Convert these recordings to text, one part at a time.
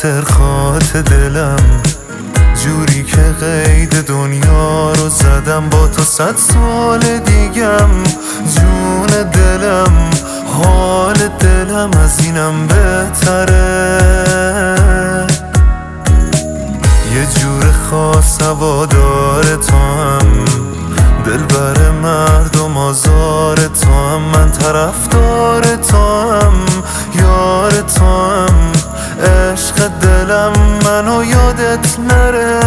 خاطر دلم، جوری که قید دنیا رو زدم با تو 100 سال دیگم. جون دلم، حال دلم از اینم بهتره. یه جور خاص هوادار تو هم، دلبر مردم آزار تو هم، من طرفدار تو هم، یار تو هم، عشق دلم منو یادت نره.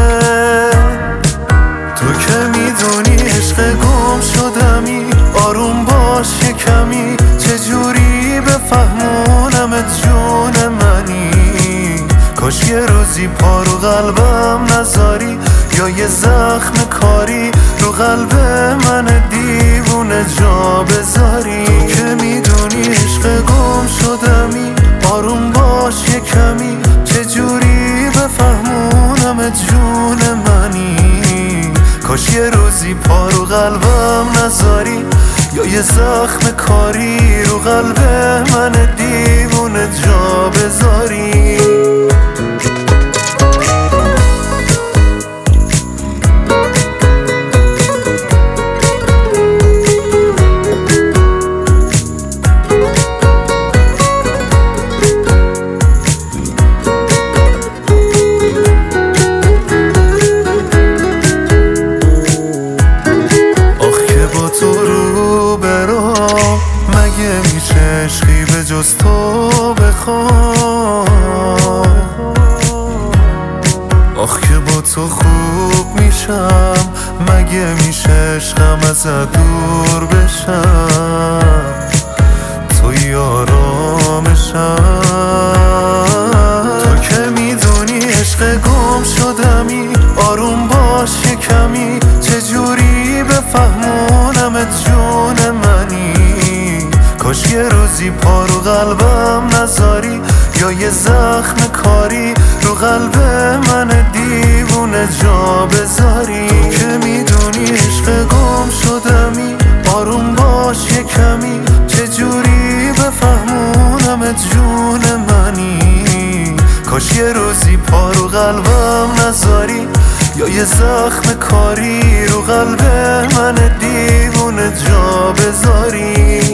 تو که میدونی عشق گم شدمی، آروم باش یه کمی، چجوری بفهمونمت جون منی. کاش یه روزی پا رو قلبم نذاری، یا یه زخم کاری رو قلب من دیوونه جا بذاری. تو که میدونی عشق گم شدمی، آروم باش یه کمی، چجوری بفهمونمت جون منی. کاش یه روزی پا رو قلبم نذاری، یا یه زخم کاری رو قلب من دیوونه جا بذاری. مگه میشه عشقی به جز تو بخوام؟ آخ که با تو خوب میشم، مگه میشه عشقم ازت دور بشم؟ توی آرامشم. تو که میدونی عشق گم شدمی، آروم باش یه کمی، چجوری بفهمونمت جون منی. کاش یه روزی پا رو قلبم نذاری، یا یه زخم کاری رو قلب من دیوونه جا بذاری. که میدونی عشق گم شدمی، آروم باش یه کمی، چجوری بفهمونمت جون منی. کاش یه روزی پا رو قلبم نذاری، یا یه زخم کاری رو قلب من دیوونه جا بذاری.